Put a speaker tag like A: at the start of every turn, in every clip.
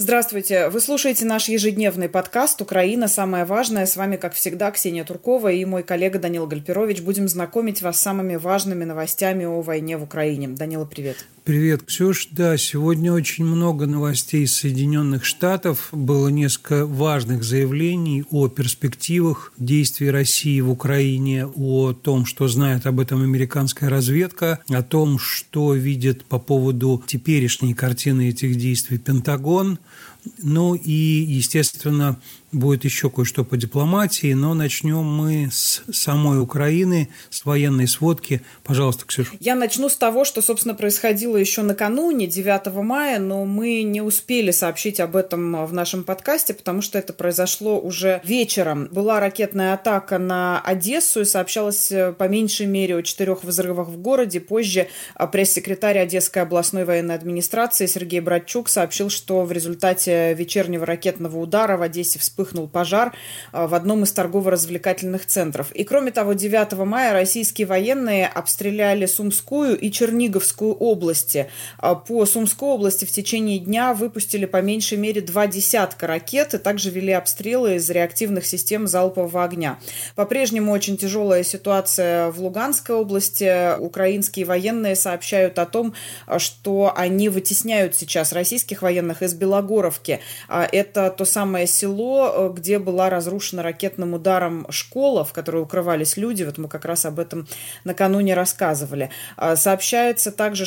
A: Здравствуйте! Вы слушаете наш ежедневный подкаст «Украина. Самое важное». С вами, как всегда, Ксения Туркова и мой коллега Данила Гальперович. Будем знакомить вас с самыми важными новостями о войне в Украине. Данила, привет!
B: Привет, Ксюш. Да, сегодня очень много новостей из Соединенных Штатов. Было несколько важных заявлений о перспективах действий России в Украине, о том, что знает об этом американская разведка, о том, что видит по поводу теперешней картины этих действий Пентагон. Ну и, естественно, будет еще кое-что по дипломатии, но начнем мы с самой Украины, с военной сводки. Пожалуйста, Ксюша.
A: Я начну с того, что, собственно, происходило еще накануне, 9 мая, но мы не успели сообщить об этом в нашем подкасте, потому что это произошло уже вечером. Была ракетная атака на Одессу, и сообщалось по меньшей мере о 4 взрывах в городе. Позже пресс-секретарь Одесской областной военной администрации Сергей Братчук сообщил, что в результате вечернего ракетного удара в Одессе вспыхнул пожар в одном из торгово-развлекательных центров. И кроме того, 9 мая российские военные обстреляли Сумскую и Черниговскую области. По Сумской области в течение дня выпустили по меньшей мере 2 десятка ракет и также вели обстрелы из реактивных систем залпового огня. По-прежнему очень тяжелая ситуация в Луганской области. Украинские военные сообщают о том, что они вытесняют сейчас российских военных из Белогоровки. Это то самое село, где была разрушена ракетным ударом школа, в которой укрывались люди. Вот мы как раз об этом накануне рассказывали. Сообщается также,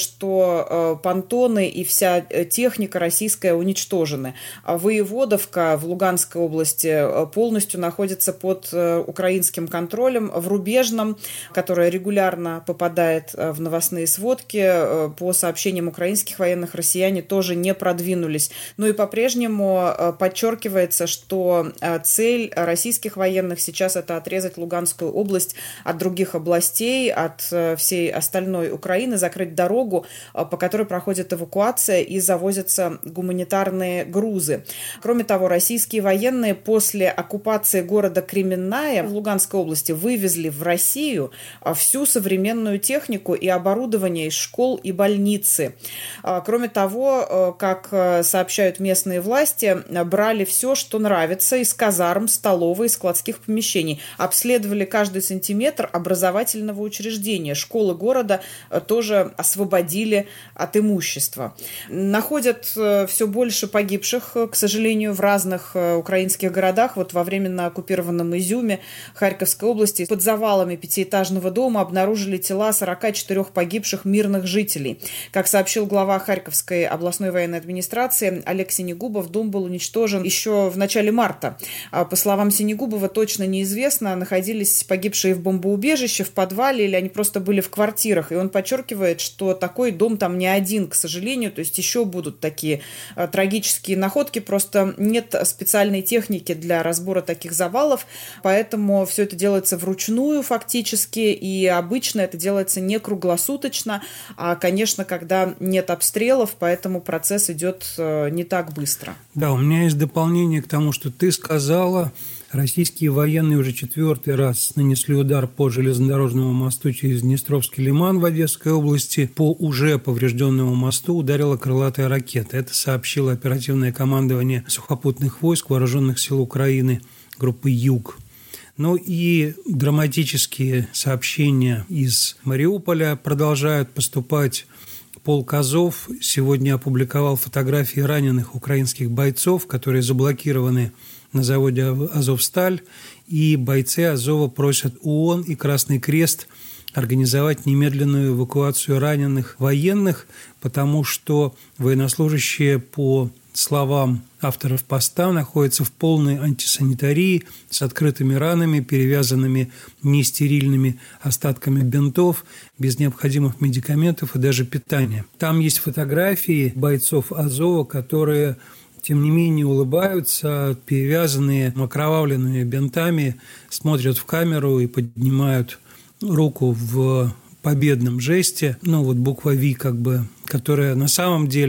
A: что понтоны и вся техника российская уничтожены. Воеводовка в Луганской области полностью находится под украинским контролем. В Рубежном, которая регулярно попадает в новостные сводки, по сообщениям украинских военных, россияне тоже не продвинулись. Ну и по-прежнему подчеркивается, что цель российских военных сейчас это отрезать Луганскую область от других областей, от всей остальной Украины, закрыть дорогу, по которой проходит эвакуация и завозятся гуманитарные грузы. Кроме того, российские военные после оккупации города Кременная в Луганской области вывезли в Россию всю современную технику и оборудование из школ и больницы. Кроме того, как сообщают местные власти, брали все, что нравится из казарм, столовой, из складских помещений. Обследовали каждый сантиметр образовательного учреждения. Школы города тоже освободили от имущества. Находят все больше погибших, к сожалению, в разных украинских городах. Вот во временно оккупированном Изюме Харьковской области под завалами пятиэтажного дома обнаружили тела 44 погибших мирных жителей. Как сообщил глава Харьковской областной военной администрации Олег Синегубов, дом был уничтожен еще в начале марта. По словам Синегубова, точно неизвестно, находились погибшие в бомбоубежище, в подвале, или они просто были в квартирах. И он подчеркивает, что такой дом там не один, к сожалению, то есть еще будут такие трагические находки, просто нет специальной техники для разбора таких завалов, поэтому все это делается вручную фактически, и обычно это делается не круглосуточно, а, конечно, когда нет обстрелов, поэтому процесс идет не так быстро.
B: Да, у меня есть дополнение к тому, что ты сказала. Российские военные уже 4-й раз нанесли удар по железнодорожному мосту через Днестровский лиман в Одесской области. По уже поврежденному мосту ударила крылатая ракета. Это сообщило оперативное командование сухопутных войск Вооруженных сил Украины группы «Юг». Ну и драматические сообщения из Мариуполя продолжают поступать. Полк «Азов» сегодня опубликовал фотографии раненых украинских бойцов, которые заблокированы на заводе «Азовсталь», и бойцы «Азова» просят ООН и Красный Крест организовать немедленную эвакуацию раненых военных, потому что военнослужащие, по словам авторов поста, находятся в полной антисанитарии с открытыми ранами, перевязанными нестерильными остатками бинтов, без необходимых медикаментов и даже питания. Там есть фотографии бойцов «Азова», которые, тем не менее, улыбаются, перевязанные окровавленными бинтами, смотрят в камеру и поднимают руку в победном жесте. Ну, вот буква «Ви», как бы, которая на самом деле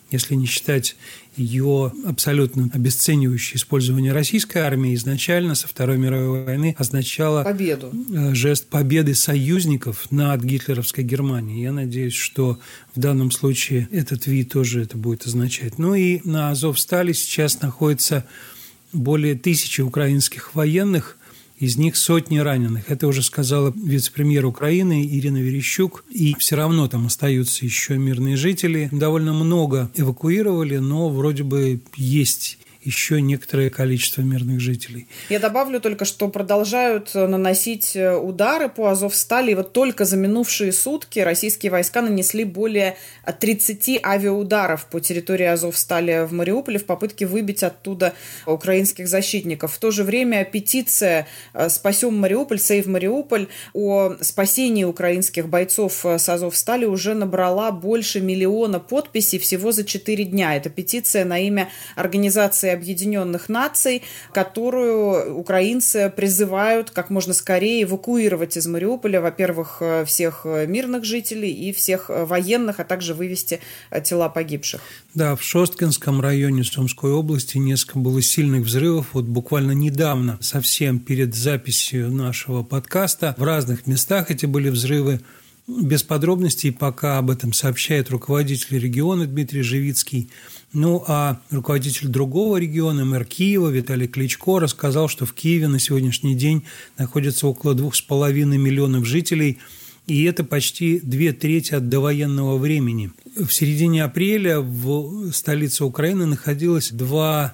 B: если не считать ее абсолютно обесценивающее использование российской армии, изначально со Второй мировой войны означало
A: победу.
B: Жест победы союзников над гитлеровской Германией. Я надеюсь, что в данном случае этот вид тоже это будет означать. Ну и на Азовстали сейчас находится более 1000 украинских военных, из них сотни раненых. Это уже сказала вице-премьер Украины Ирина Верещук. И все равно там остаются еще мирные жители. Довольно много эвакуировали, но вроде бы есть еще некоторое количество мирных жителей.
A: Я добавлю только, что продолжают наносить удары по Азовстали. И вот только за минувшие сутки российские войска нанесли более 30 авиаударов по территории Азовстали в Мариуполе в попытке выбить оттуда украинских защитников. В то же время петиция «Спасем Мариуполь», «Save Мариуполь» о спасении украинских бойцов с Азовстали уже набрала больше 1 миллиона подписей всего за 4 дня. Это петиция на имя Организации Объединенных Наций, которую украинцы призывают как можно скорее эвакуировать из Мариуполя, во-первых, всех мирных жителей и всех военных, а также вывести тела погибших.
B: Да, в Шосткинском районе Сумской области несколько было сильных взрывов. Вот буквально недавно, совсем перед записью нашего подкаста, в разных местах эти были взрывы. Без подробностей пока об этом сообщает руководитель региона Дмитрий Живицкий. Ну, а руководитель другого региона, мэр Киева Виталий Кличко, рассказал, что в Киеве на сегодняшний день находится около 2,5 миллионов жителей, и это почти 2/3 от довоенного времени. В середине апреля в столице Украины находилось 2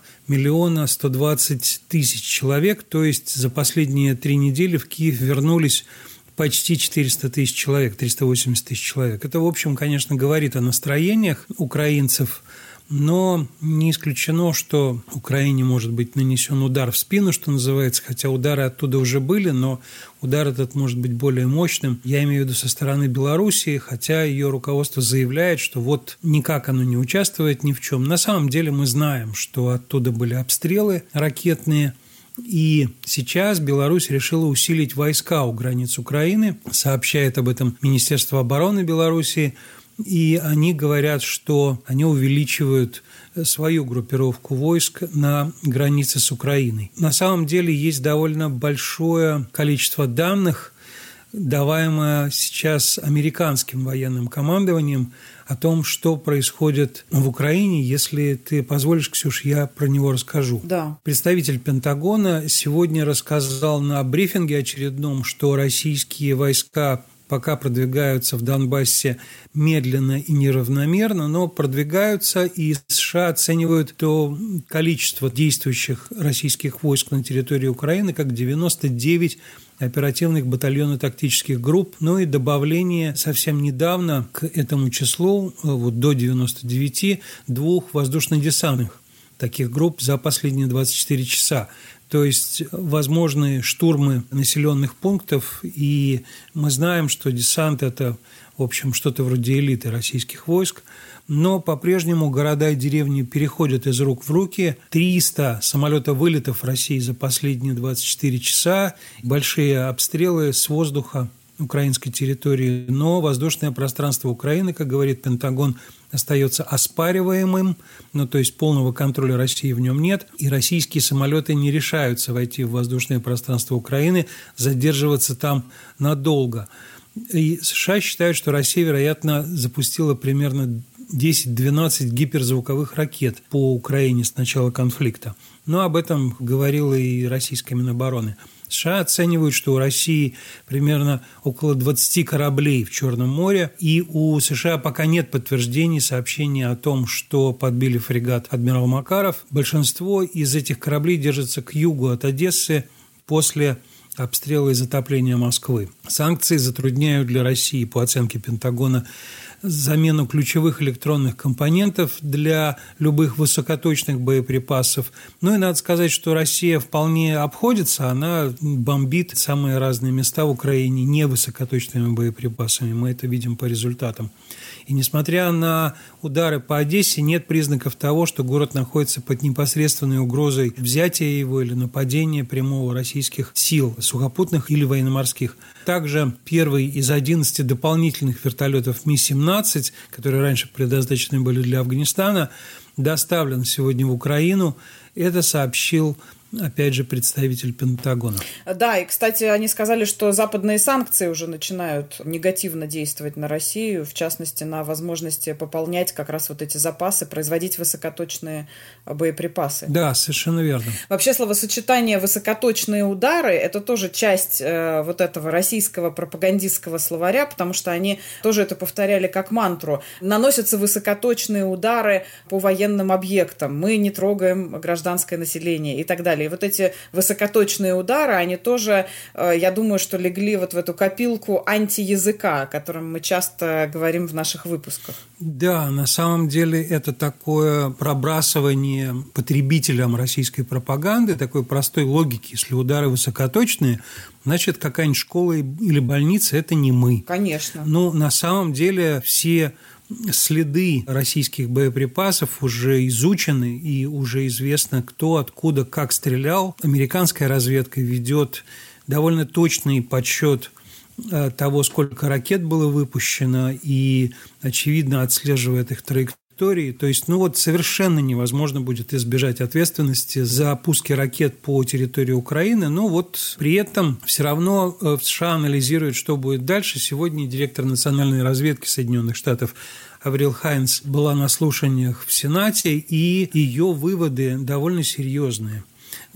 B: 120 000 человек, то есть за последние 3 недели в Киев вернулись почти 400 000 человек, 380 000 человек. Это, в общем, конечно, говорит о настроениях украинцев, но не исключено, что Украине может быть нанесен удар в спину, что называется, хотя удары оттуда уже были, но удар этот может быть более мощным. Я имею в виду со стороны Белоруссии, хотя ее руководство заявляет, что вот никак оно не участвует ни в чем. На самом деле мы знаем, что оттуда были обстрелы ракетные, и сейчас Беларусь решила усилить войска у границ Украины, сообщает об этом Министерство обороны Белоруссии, и они говорят, что они увеличивают свою группировку войск на границе с Украиной. На самом деле есть довольно большое количество данных, даваемое сейчас американским военным командованием, о том, что происходит в Украине. Если ты позволишь, Ксюш, я про него расскажу.
A: Да.
B: Представитель Пентагона сегодня рассказал на брифинге очередном, что российские войска пока продвигаются в Донбассе медленно и неравномерно, но продвигаются, и США оценивают то количество действующих российских войск на территории Украины как 99 оперативных батальонно-тактических групп, ну и добавление совсем недавно к этому числу, вот до 99, 2 воздушно-десантных таких групп за последние 24 часа. То есть возможны штурмы населенных пунктов, и мы знаем, что десант – это, в общем, что-то вроде элиты российских войск, но по-прежнему города и деревни переходят из рук в руки. 300 самолета-вылетов в России за последние 24 часа, большие обстрелы с воздуха украинской территории, но воздушное пространство Украины, как говорит Пентагон, остается оспариваемым, ну, то есть полного контроля России в нем нет, и российские самолеты не решаются войти в воздушное пространство Украины, задерживаться там надолго. И США считают, что Россия, вероятно, запустила примерно 10-12 гиперзвуковых ракет по Украине с начала конфликта. Но об этом говорила и российская Минобороны. США оценивают, что у России примерно около 20 кораблей в Черном море, и у США пока нет подтверждений, сообщений о том, что подбили фрегат «Адмирал Макаров». Большинство из этих кораблей держится к югу от Одессы после обстрела и затопления Москвы. Санкции затрудняют для России, по оценке Пентагона, замену ключевых электронных компонентов для любых высокоточных боеприпасов. Ну и надо сказать, что Россия вполне обходится, она бомбит самые разные места в Украине невысокоточными боеприпасами. Мы это видим по результатам. И несмотря на удары по Одессе, нет признаков того, что город находится под непосредственной угрозой взятия его или нападения прямого российских сил сухопутных или военно-морских. Также первый из 11 дополнительных вертолетов Ми-17, которые раньше предназначены были для Афганистана, доставлен сегодня в Украину. Это сообщил, опять же, представитель Пентагона.
A: Да, и, кстати, они сказали, что западные санкции уже начинают негативно действовать на Россию, в частности, на возможности пополнять как раз вот эти запасы, производить высокоточные боеприпасы.
B: Да, совершенно верно.
A: Вообще, словосочетание «высокоточные удары» – это тоже часть вот этого российского пропагандистского словаря, потому что они тоже это повторяли как мантру. Наносятся высокоточные удары по военным объектам, мы не трогаем гражданское население и так далее. И вот эти высокоточные удары, они тоже, я думаю, что легли вот в эту копилку антиязыка, о котором мы часто говорим в наших выпусках.
B: Да, на самом деле это такое пробрасывание потребителям российской пропаганды, такой простой логики. Если удары высокоточные, значит, какая-нибудь школа или больница – это не мы.
A: Конечно.
B: Но на самом деле все следы российских боеприпасов уже изучены, и уже известно, кто, откуда, как стрелял. Американская разведка ведет довольно точный подсчет того, сколько ракет было выпущено, и, очевидно, отслеживает их траектории. То есть, совершенно невозможно будет избежать ответственности за пуски ракет по территории Украины, но при этом все равно в США анализируют, что будет дальше. Сегодня директор национальной разведки Соединенных Штатов Аврил Хайнс была на слушаниях в Сенате, и ее выводы довольно серьезные.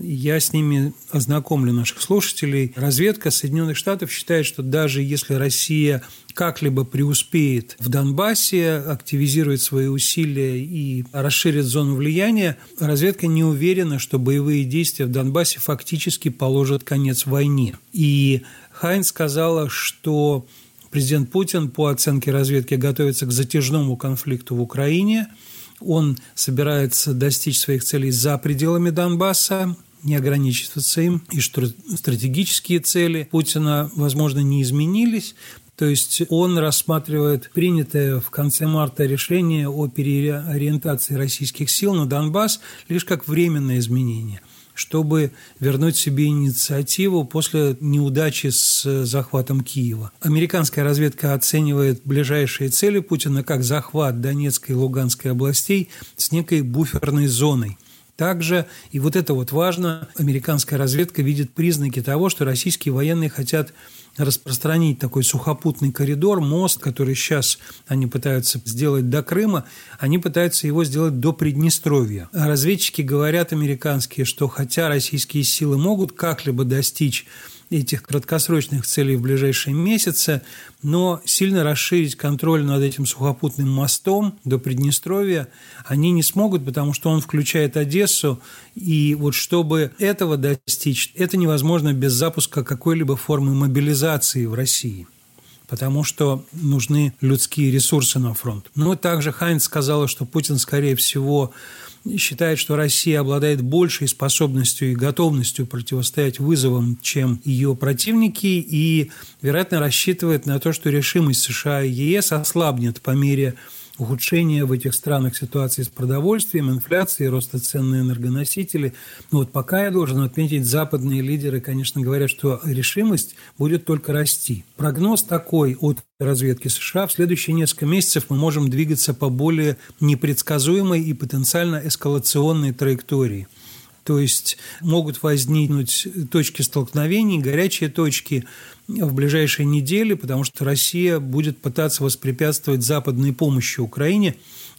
B: Я с ними ознакомлю наших слушателей. Разведка Соединенных Штатов считает, что даже если Россия как-либо преуспеет в Донбассе, активизирует свои усилия и расширит зону влияния, разведка не уверена, что боевые действия в Донбассе фактически положат конец войне. И Хайнс сказала, что президент Путин, по оценке разведки, готовится к затяжному конфликту в Украине. Он собирается достичь своих целей за пределами Донбасса, не ограничиваться им, и что стратегические цели Путина, возможно, не изменились. То есть он рассматривает принятое в конце марта решение о переориентации российских сил на Донбасс лишь как временное изменение, чтобы вернуть себе инициативу после неудачи с захватом Киева. Американская разведка оценивает ближайшие цели Путина как захват Донецкой и Луганской областей с некой буферной зоной. Также, и это важно, американская разведка видит признаки того, что российские военные хотят распространить такой сухопутный коридор, мост, который сейчас они пытаются сделать до Крыма, они пытаются его сделать до Приднестровья. А разведчики говорят американские, что хотя российские силы могут как-либо достичь этих краткосрочных целей в ближайшие месяцы, но сильно расширить контроль над этим сухопутным мостом до Приднестровья они не смогут, потому что он включает Одессу, и чтобы этого достичь, это невозможно без запуска какой-либо формы мобилизации в России, потому что нужны людские ресурсы на фронт. Но также Хайнс сказала, что Путин, скорее всего, считает, что Россия обладает большей способностью и готовностью противостоять вызовам, чем ее противники, и, вероятно, рассчитывает на то, что решимость США и ЕС ослабнет по мере ухудшения в этих странах ситуации с продовольствием, инфляцией, роста цен на энергоносители. Но пока я должен отметить, западные лидеры, конечно, говорят, что решимость будет только расти. Прогноз такой от разведки США: в следующие несколько месяцев мы можем двигаться по более непредсказуемой и потенциально эскалационной траектории. То есть могут возникнуть точки столкновений, горячие точки в ближайшие недели, потому что Россия будет пытаться воспрепятствовать западной помощи Украине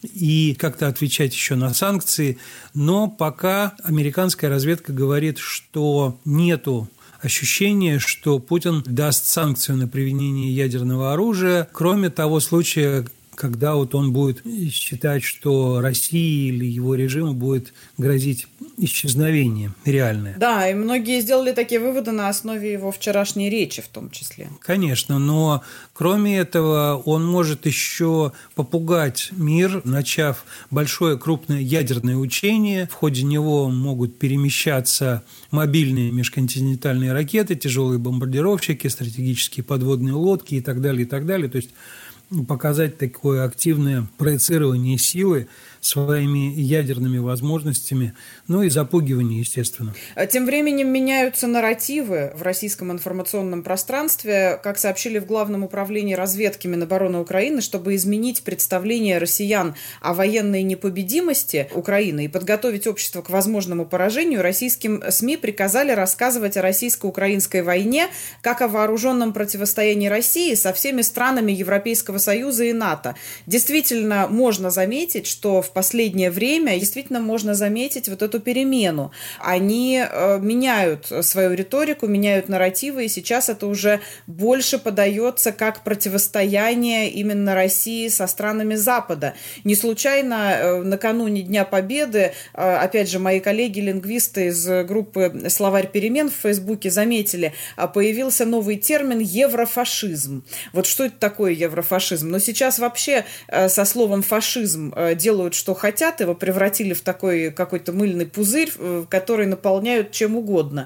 B: и как-то отвечать еще на санкции. Но пока американская разведка говорит, что нету ощущения, что Путин даст санкцию на применение ядерного оружия, кроме того случая, когда он будет считать, что России или его режиму будет грозить исчезновение реальное.
A: Да, и многие сделали такие выводы на основе его вчерашней речи в том числе.
B: Конечно, но кроме этого он может еще попугать мир, начав большое крупное ядерное учение. В ходе него могут перемещаться мобильные межконтинентальные ракеты, тяжелые бомбардировщики, стратегические подводные лодки и так далее, и так далее. То есть показать такое активное проецирование силы своими ядерными возможностями, ну и запугивание, естественно.
A: Тем временем меняются нарративы в российском информационном пространстве. Как сообщили в Главном управлении разведки Минобороны Украины, чтобы изменить представление россиян о военной непобедимости Украины и подготовить общество к возможному поражению, российским СМИ приказали рассказывать о российско-украинской войне как о вооруженном противостоянии России со всеми странами Европейского Союза и НАТО. Действительно, можно заметить, что в последнее время можно заметить вот эту перемену. Они меняют свою риторику, меняют нарративы, и сейчас это уже больше подается как противостояние именно России со странами Запада. Не случайно накануне Дня Победы, опять же, мои коллеги-лингвисты из группы «Словарь перемен» в Фейсбуке заметили, появился новый термин «еврофашизм». Вот что это такое еврофашизм? Но сейчас вообще со словом «фашизм» делают, что хотят, его превратили в такой какой-то мыльный пузырь, который наполняют чем угодно.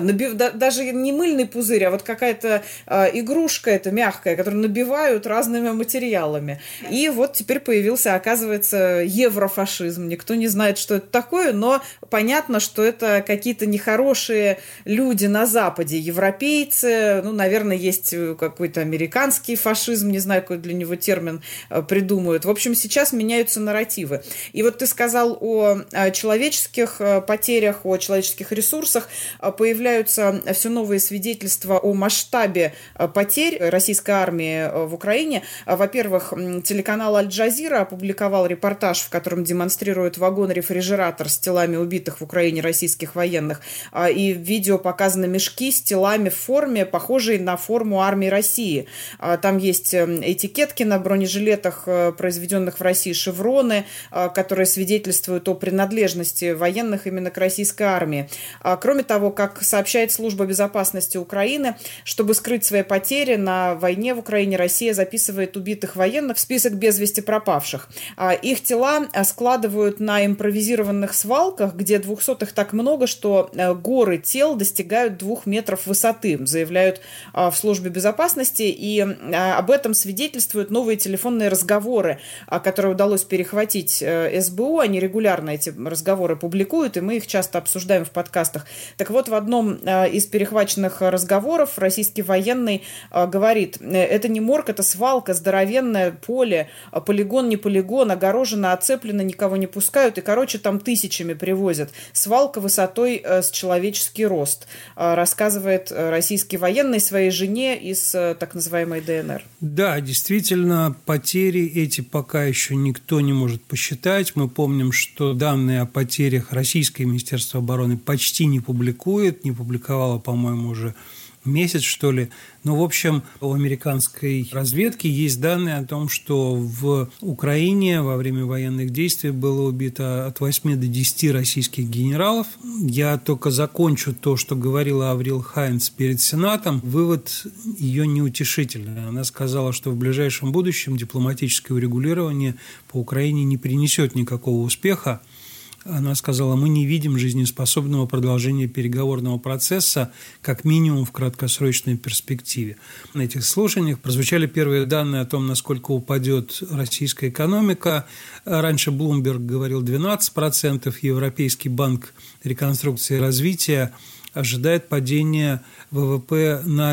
A: Даже не мыльный пузырь, а вот какая-то игрушка эта мягкая, которую набивают разными материалами. И вот теперь появился, оказывается, еврофашизм. Никто не знает, что это такое, но понятно, что это какие-то нехорошие люди на Западе, европейцы, наверное, есть какой-то американский фашизм, не знаю, какой для него термин придумают. В общем, сейчас меняются нарративы. И вот ты сказал о человеческих потерях, о человеческих ресурсах. Появляются все новые свидетельства о масштабе потерь российской армии в Украине. Во-первых, телеканал «Аль-Джазира» опубликовал репортаж, в котором демонстрирует вагон-рефрижератор с телами убитых в Украине российских военных. И в видео показаны мешки с телами в форме, похожей на форму армии России. Там есть этикетки на бронежилетах, произведенных в России, шевроны, которые свидетельствуют о принадлежности военных именно к российской армии. Кроме того, как сообщает Служба безопасности Украины, чтобы скрыть свои потери на войне в Украине, Россия записывает убитых военных в список без вести пропавших. Их тела складывают на импровизированных свалках, где 200-х так много, что горы тел достигают 2 метров высоты, заявляют в Службе безопасности, и об этом свидетельствуют новые телефонные разговоры, которые удалось перехватить СБУ. Они регулярно эти разговоры публикуют, и мы их часто обсуждаем в подкастах. Так вот, в одном из перехваченных разговоров российский военный говорит: это не морг, это свалка, здоровенное поле, полигон не полигон, огорожено, оцеплено, никого не пускают, и, там тысячами привозят. Свалка высотой с человеческий рост, рассказывает российский военный своей жене из так называемой ДНР.
B: Да, действительно, потери эти пока еще никто не может посчитать. Мы помним, что данные о потерях российское Министерство обороны почти не публикует, не публиковало, по-моему, уже месяц, что ли. Но, в общем, у американской разведки есть данные о том, что в Украине во время военных действий было убито от 8 до 10 российских генералов. Я только закончу то, что говорила Аврил Хайнц перед Сенатом. Вывод ее неутешительный. Она сказала, что в ближайшем будущем дипломатическое урегулирование по Украине не принесет никакого успеха. Она сказала: мы не видим жизнеспособного продолжения переговорного процесса, как минимум в краткосрочной перспективе. На этих слушаниях прозвучали первые данные о том, насколько упадет российская экономика. Раньше Bloomberg говорил 12%, Европейский банк реконструкции и развития ожидает падения ВВП на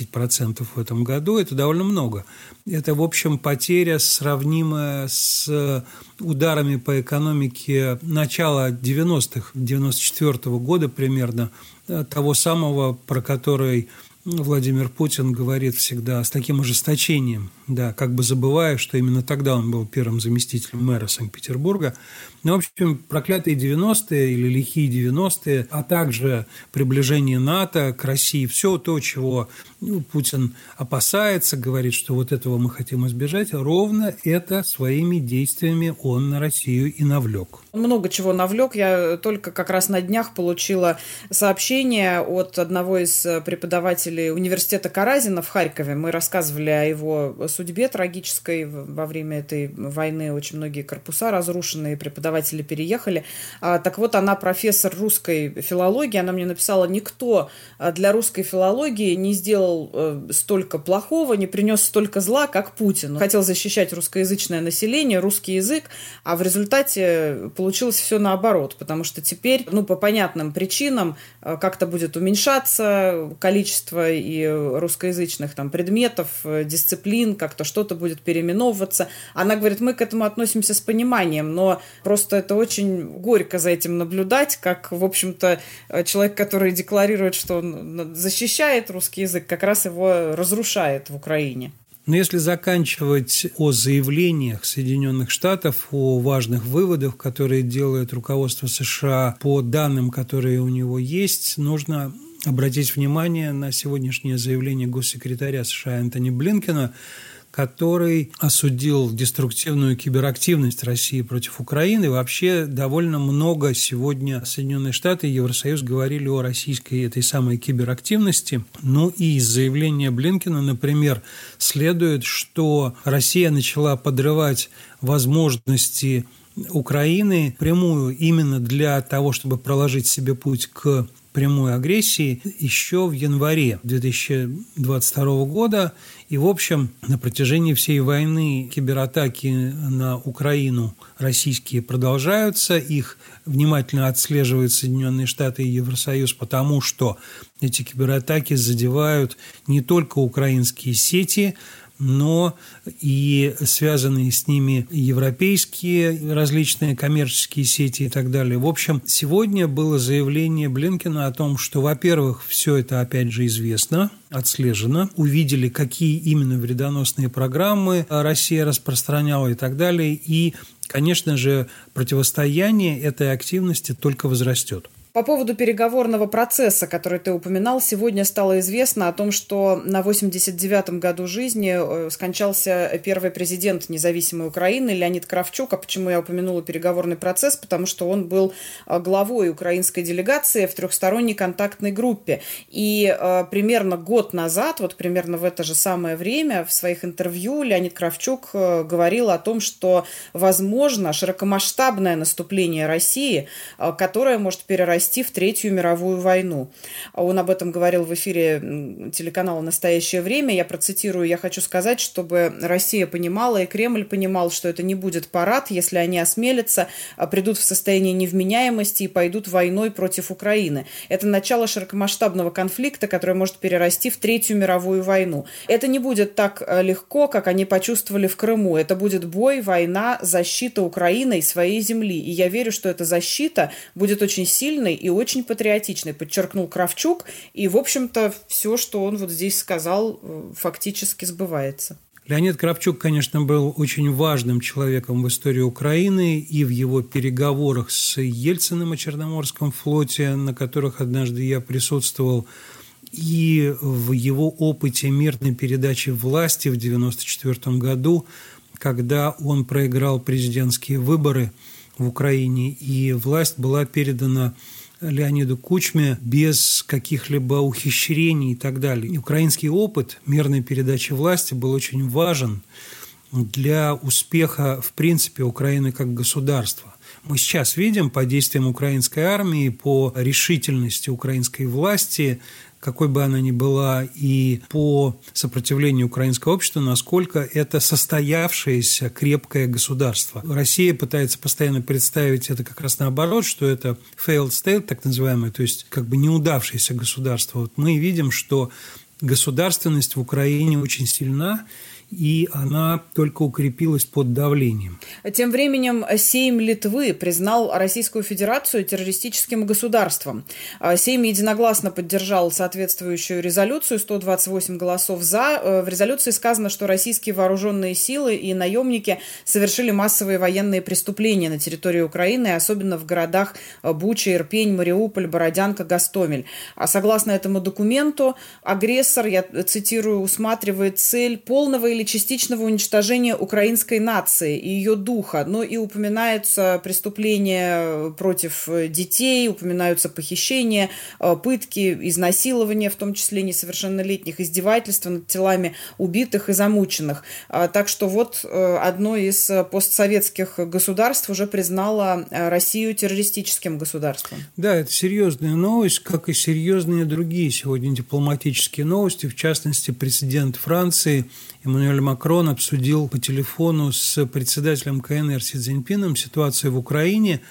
B: 10% в этом году. Это довольно много. Это, в общем, потеря, сравнимая с ударами по экономике начала 90-х, 94-го года примерно, того самого, про который Владимир Путин говорит всегда с таким ожесточением, да, как бы забывая, что именно тогда он был первым заместителем мэра Санкт-Петербурга. Ну, в общем, проклятые 90-е или лихие 90-е, а также приближение НАТО к России, все то, чего Путин опасается, говорит, что вот этого мы хотим избежать, ровно это своими действиями он на Россию и навлек.
A: Много чего навлек. Я только как раз на днях получила сообщение от одного из преподавателей преподавателей университета Каразина в Харькове. Мы рассказывали о его судьбе трагической. Во время этой войны очень многие корпуса разрушены, и преподаватели переехали. Так вот, она профессор русской филологии. Она мне написала: никто для русской филологии не сделал столько плохого, не принес столько зла, как Путин. Хотел защищать русскоязычное население, русский язык, а в результате получилось все наоборот, потому что теперь, по понятным причинам, как-то будет уменьшаться количество и русскоязычных предметов, дисциплин, как-то что-то будет переименовываться. Она говорит, мы к этому относимся с пониманием, но просто это очень горько за этим наблюдать, как, в общем-то, человек, который декларирует, что он защищает русский язык, как раз его разрушает в Украине.
B: Но если заканчивать о заявлениях Соединенных Штатов, о важных выводах, которые делает руководство США по данным, которые у него есть, нужно обратить внимание на сегодняшнее заявление госсекретаря США Энтони Блинкена, который осудил деструктивную киберактивность России против Украины. Вообще довольно много сегодня Соединенные Штаты и Евросоюз говорили о российской этой самой киберактивности. И из заявления Блинкена, например, следует, что Россия начала подрывать возможности Украины прямую именно для того, чтобы проложить себе путь к прямой агрессии еще в январе 2022 года. И, в общем, на протяжении всей войны кибератаки на Украину российские продолжаются. Их внимательно отслеживают Соединенные Штаты и Евросоюз, потому что эти кибератаки задевают не только украинские сети, но и связанные с ними европейские различные коммерческие сети и так далее. В общем, сегодня было заявление Блинкена о том, что, во-первых, все это, опять же, известно, отслежено, увидели, какие именно вредоносные программы Россия распространяла и так далее, и, конечно же, противостояние этой активности только возрастет.
A: По поводу переговорного процесса, который ты упоминал, сегодня стало известно о том, что на 89-м году жизни скончался первый президент независимой Украины Леонид Кравчук. А почему я упомянула переговорный процесс? Потому что он был главой украинской делегации в трехсторонней контактной группе. И примерно год назад, примерно в это же самое время, в своих интервью Леонид Кравчук говорил о том, что возможно широкомасштабное наступление России, которое может перерасти в Третью мировую войну. Он об этом говорил в эфире телеканала «Настоящее время». Я процитирую: «Я хочу сказать, чтобы Россия понимала и Кремль понимал, что это не будет парад, если они осмелятся, придут в состояние невменяемости и пойдут войной против Украины. Это начало широкомасштабного конфликта, который может перерасти в Третью мировую войну. Это не будет так легко, как они почувствовали в Крыму. Это будет бой, война, защита Украины и своей земли. И я верю, что эта защита будет очень сильной и очень патриотичной», подчеркнул Кравчук. И, в общем-то, все, что он здесь сказал, фактически сбывается.
B: Леонид Кравчук, конечно, был очень важным человеком в истории Украины и в его переговорах с Ельциным о Черноморском флоте, на которых однажды я присутствовал, и в его опыте мирной передачи власти в 1994 году, когда он проиграл президентские выборы в Украине, и власть была передана Леониду Кучме без каких-либо ухищрений и так далее. И украинский опыт мирной передачи власти был очень важен для успеха, в принципе, Украины как государства. Мы сейчас видим по действиям украинской армии, по решительности украинской власти, какой бы она ни была, и по сопротивлению украинского общества, насколько это состоявшееся крепкое государство. Россия пытается постоянно представить это как раз наоборот, что это failed state, так называемое, то есть неудавшееся государство. Мы видим, что государственность в Украине очень сильна, и она только укрепилась под давлением.
A: Тем временем Сейм Литвы признал Российскую Федерацию террористическим государством. Сейм единогласно поддержал соответствующую резолюцию, 128 голосов «за». В резолюции сказано, что российские вооруженные силы и наемники совершили массовые военные преступления на территории Украины, особенно в городах Буча, Ирпень, Мариуполь, Бородянка, Гостомель. А согласно этому документу, агрессор, я цитирую, усматривает цель полного или цели частичного уничтожения украинской нации и ее духа, но и упоминаются преступления против детей, упоминаются похищения, пытки, изнасилования, в том числе несовершеннолетних, издевательства над телами убитых и замученных. Так что вот одно из постсоветских государств уже признало Россию террористическим государством.
B: Да, это серьезная новость, как и серьезные другие сегодня дипломатические новости. В частности, президент Франции Эммануэль Макрон обсудил по телефону с председателем КНР Си Цзиньпином ситуацию в Украине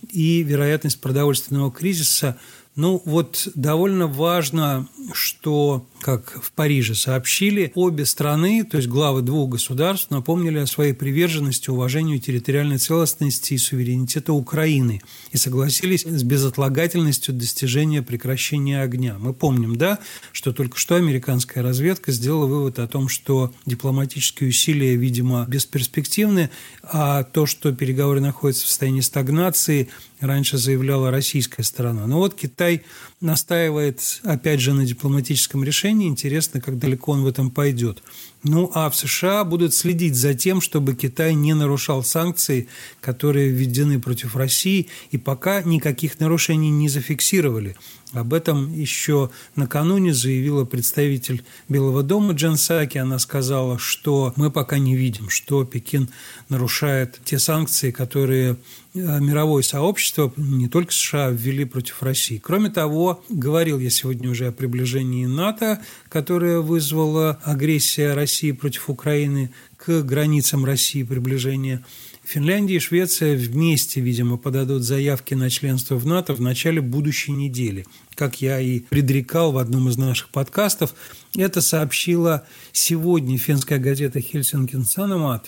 B: и вероятность продовольственного кризиса. Ну вот довольно важно, что, как в Париже сообщили, обе страны, то есть главы двух государств, напомнили о своей приверженности уважению территориальной целостности и суверенитета Украины и согласились с безотлагательностью достижения прекращения огня. Мы помним, да, что только что американская разведка сделала вывод о том, что дипломатические усилия, видимо, бесперспективны, а то, что переговоры находятся в состоянии стагнации, раньше заявляла российская сторона. Но вот Китай настаивает, опять же, на дипломатическом решении. Интересно, как далеко он в этом пойдет. Ну, а в США будут следить за тем, чтобы Китай не нарушал санкции, которые введены против России, и пока никаких нарушений не зафиксировали. Об этом еще накануне заявила представитель Белого дома Джен Псаки. Она сказала, что мы пока не видим, что Пекин нарушает те санкции, которые мировое сообщество, не только США, ввели против России. Кроме того, говорил я сегодня уже о приближении НАТО, которое вызвала агрессия России против Украины к границам России, приближение. Финляндия и Швеция вместе, видимо, подадут заявки на членство в НАТО в начале будущей недели. Как я и предрекал в одном из наших подкастов, это сообщила сегодня финская газета «Helsingin Sanomat».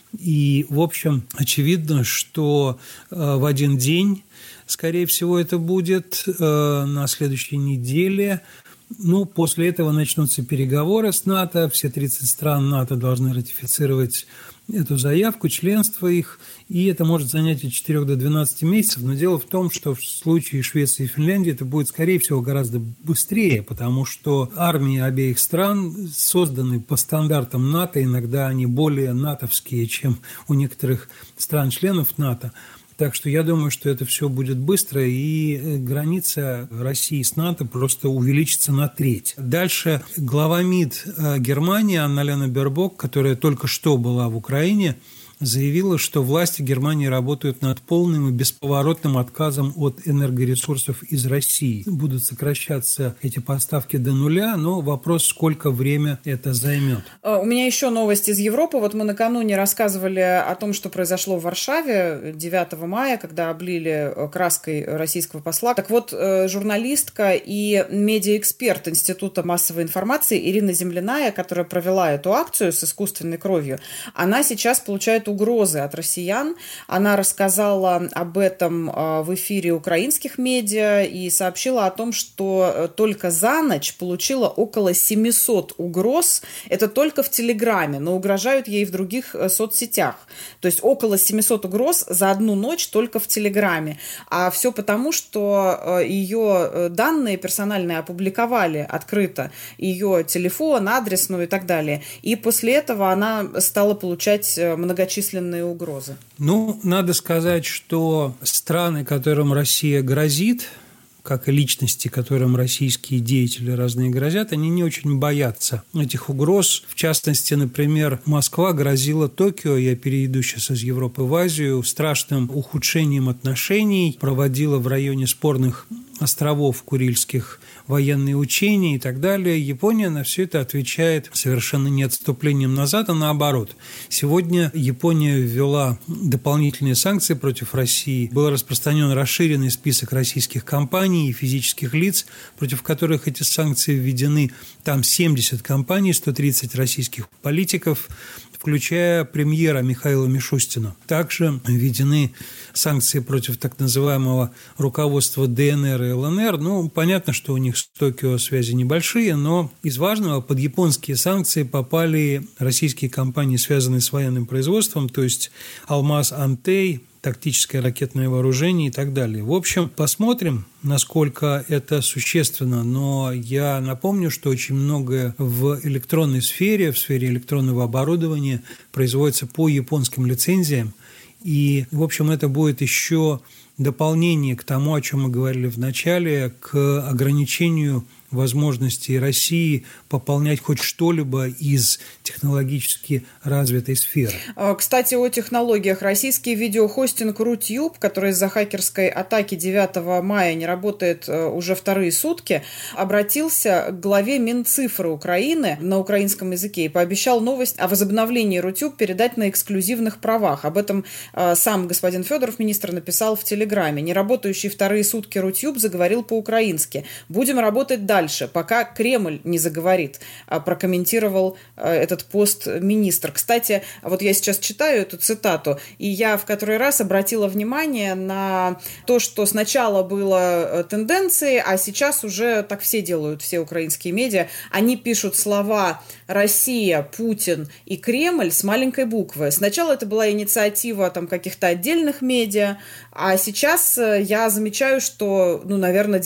B: И, в общем, очевидно, что в один день, скорее всего, это будет на следующей неделе. Ну, после этого начнутся переговоры с НАТО. Все 30 стран НАТО должны ратифицировать эту заявку, членство их, и это может занять от 4 до 12 месяцев. Но дело в том, что в случае Швеции и Финляндии это будет, скорее всего, гораздо быстрее, потому что армии обеих стран созданы по стандартам НАТО, иногда они более натовские, чем у некоторых стран-членов НАТО. Так что я думаю, что это все будет быстро, и граница России с НАТО просто увеличится на треть. Дальше глава МИД Германии Анна-Лена Бербок, которая только что была в Украине, заявила, что власти Германии работают над полным и бесповоротным отказом от энергоресурсов из России. Будут сокращаться эти поставки до нуля, но вопрос, сколько время это займет.
A: У меня еще новость из Европы. Вот мы накануне рассказывали о том, что произошло в Варшаве 9 мая, когда облили краской российского посла. Так вот, журналистка и медиаэксперт Института массовой информации Ирина Земляная, которая провела эту акцию с искусственной кровью, она сейчас получает угрозы от россиян. Она рассказала об этом в эфире украинских медиа и сообщила о том, что только за ночь получила около 700 угроз. Это только в Телеграме, но угрожают ей в других соцсетях. То есть около 700 угроз за одну ночь только в Телеграме. А все потому, что ее данные персональные опубликовали открыто. Ее телефон, адрес, ну и так далее. И после этого она стала получать многочисленные угрозы.
B: Ну, надо сказать, что страны, которым Россия грозит, как и личности, которым российские деятели разные грозят, они не очень боятся этих угроз. В частности, например, Москва грозила Токио, я перейду сейчас из Европы в Азию, страшным ухудшением отношений, проводила в районе спорных островов Курильских военные учения и так далее. Япония на все это отвечает совершенно не отступлением назад, а наоборот. Сегодня Япония ввела дополнительные санкции против России. Был распространен расширенный список российских компаний и физических лиц, против которых эти санкции введены. Там 70 компаний, 130 российских политиков, включая премьера Михаила Мишустина. Также введены санкции против так называемого руководства ДНР и ЛНР. Ну, понятно, что у них с Токио связи небольшие, но из важного под японские санкции попали российские компании, связанные с военным производством, то есть «Алмаз Антей», тактическое ракетное вооружение и так далее. В общем, посмотрим, насколько это существенно, но я напомню, что очень многое в электронной сфере, в сфере электронного оборудования производится по японским лицензиям, и, в общем, это будет еще дополнение к тому, о чем мы говорили в начале, к ограничению возможностей России пополнять хоть что-либо из технологически развитой сферы.
A: Кстати, о технологиях. Российский видеохостинг Рутюб, который из-за хакерской атаки 9 мая не работает уже вторые сутки, обратился к главе Минцифры Украины на украинском языке и пообещал новость о возобновлении Рутюб передать на эксклюзивных правах. Об этом сам господин Федоров, министр, написал в Телеграме. Неработающий вторые сутки Рутюб заговорил по-украински. Будем работать дальше, пока Кремль не заговорит, прокомментировал этот пост министр. Кстати, вот я сейчас читаю эту цитату, и я в который раз обратила внимание на то, что сначала было тенденцией, а сейчас уже так все делают, все украинские медиа. Они пишут слова «Россия», «Путин» и «Кремль» с маленькой буквы. Сначала это была инициатива там каких-то отдельных медиа, а сейчас я замечаю, что, наверное,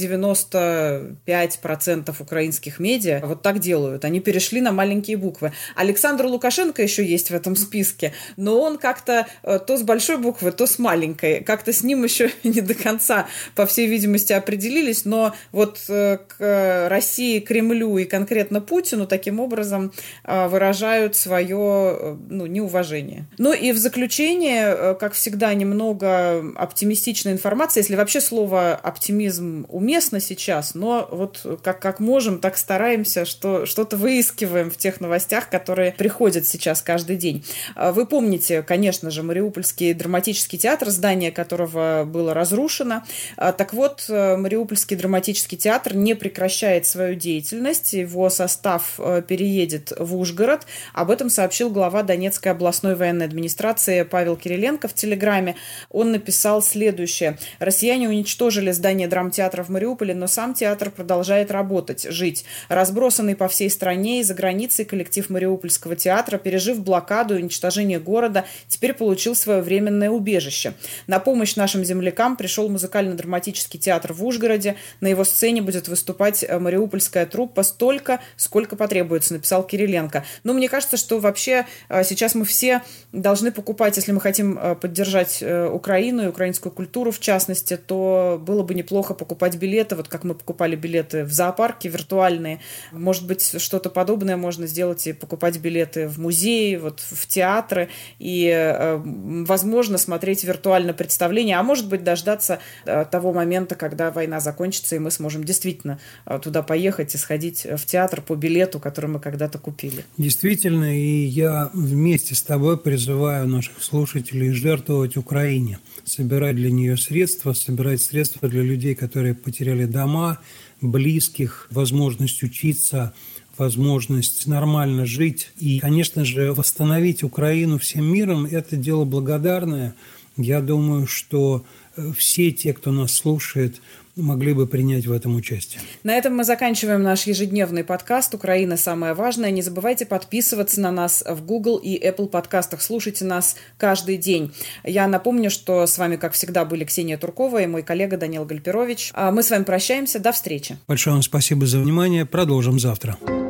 A: 95% украинских медиа вот так делают. Они перешли на маленькие буквы. Александр Лукашенко еще есть в этом списке, но он как-то то с большой буквы, то с маленькой. Как-то с ним еще не до конца, по всей видимости, определились, но вот к России, Кремлю и конкретно Путину таким образом выражают свое неуважение. Ну и в заключение, как всегда, немного оптимистичной информации, если вообще слово «оптимизм» уместно сейчас, но вот как можем, так стараемся, что что-то выискиваем в тех новостях, которые приходят сейчас каждый день. Вы помните, конечно же, Мариупольский драматический театр, здание которого было разрушено. Так вот, Мариупольский драматический театр не прекращает свою деятельность. Его состав переедет в Ужгород. Об этом сообщил глава Донецкой областной военной администрации Павел Кириленко в Телеграме. Он написал следующее. Россияне уничтожили здание драмтеатра в Мариуполе, но сам театр продолжает работать, жить. Разбросанный по всей стране и за границей коллектив Мариупольского театра, пережив блокаду и уничтожение города, теперь получил свое временное убежище. На помощь нашим землякам пришел музыкально-драматический театр в Ужгороде. На его сцене будет выступать мариупольская труппа столько, сколько потребуется, написал Кириленко. Но мне кажется, что вообще сейчас мы все должны покупать, если мы хотим поддержать Украину и украинскую культуру в частности, то было бы неплохо покупать билеты, вот как мы покупали билеты в зоопарке виртуальные. Может быть, что-то подобное можно сделать и покупать билеты в музеи, вот в театры и, возможно, смотреть виртуально представление, а может быть, дождаться того момента, когда война закончится, и мы сможем действительно туда поехать и сходить в театр по билету, который мы когда-то купили.
B: Действительно, и я вместе с тобой призываю наших слушателей жертвовать Украине, собирать для нее средства, собирать средства для людей, которые потеряли дома, близких, возможность учиться, возможность нормально жить. И, конечно же, восстановить Украину всем миром – это дело благодарное. Я думаю, что все те, кто нас слушает, могли бы принять в этом участие.
A: На этом мы заканчиваем наш ежедневный подкаст «Украина. Самое важное». Не забывайте подписываться на нас в Google и Apple подкастах. Слушайте нас каждый день. Я напомню, что с вами, как всегда, были Ксения Туркова и мой коллега Данил Гальперович. Мы с вами прощаемся. До встречи.
B: Большое вам спасибо за внимание. Продолжим завтра.